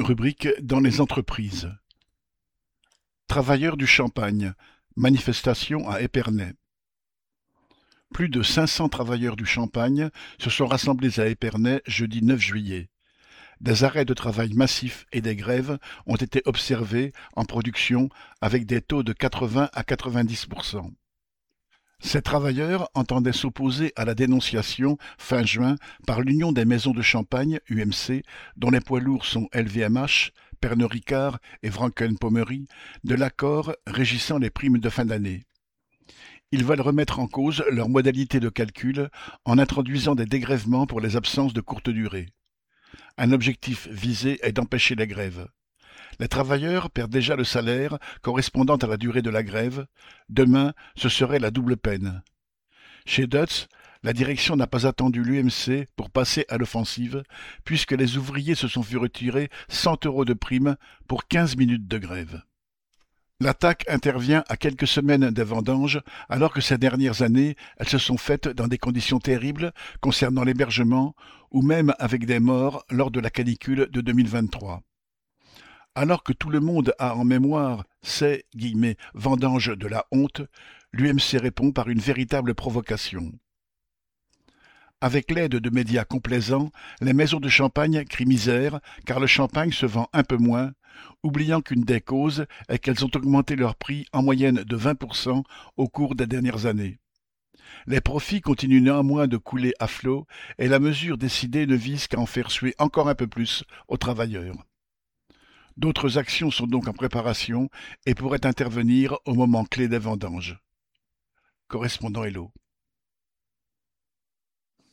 Rubrique dans les entreprises. Travailleurs du Champagne. Manifestation à Épernay. Plus de 500 travailleurs du Champagne se sont rassemblés à Épernay jeudi 9 juillet. Des arrêts de travail massifs et des grèves ont été observés en production avec des taux de 80 à 90%. Ces travailleurs entendaient s'opposer à la dénonciation fin juin par l'Union des maisons de Champagne, UMC, dont les poids lourds sont LVMH, Pernod Ricard et Franken-Pommery, de l'accord régissant les primes de fin d'année. Ils veulent remettre en cause leurs modalités de calcul en introduisant des dégrèvements pour les absences de courte durée. Un objectif visé est d'empêcher les grèves. Les travailleurs perdent déjà le salaire correspondant à la durée de la grève. Demain, ce serait la double peine. Chez Dutz, la direction n'a pas attendu l'UMC pour passer à l'offensive, puisque les ouvriers se sont fait retirer 100 € de prime pour 15 minutes de grève. L'attaque intervient à quelques semaines des vendanges, alors que ces dernières années, elles se sont faites dans des conditions terribles concernant l'hébergement, ou même avec des morts lors de la canicule de 2023. Alors que tout le monde a en mémoire ces « vendanges de la honte », l'UMC répond par une véritable provocation. Avec l'aide de médias complaisants, les maisons de champagne crient misère car le champagne se vend un peu moins, oubliant qu'une des causes est qu'elles ont augmenté leur prix en moyenne de 20% au cours des dernières années. Les profits continuent néanmoins de couler à flot et la mesure décidée ne vise qu'à en faire suer encore un peu plus aux travailleurs. D'autres actions sont donc en préparation et pourraient intervenir au moment clé des vendanges. Correspondant Hello.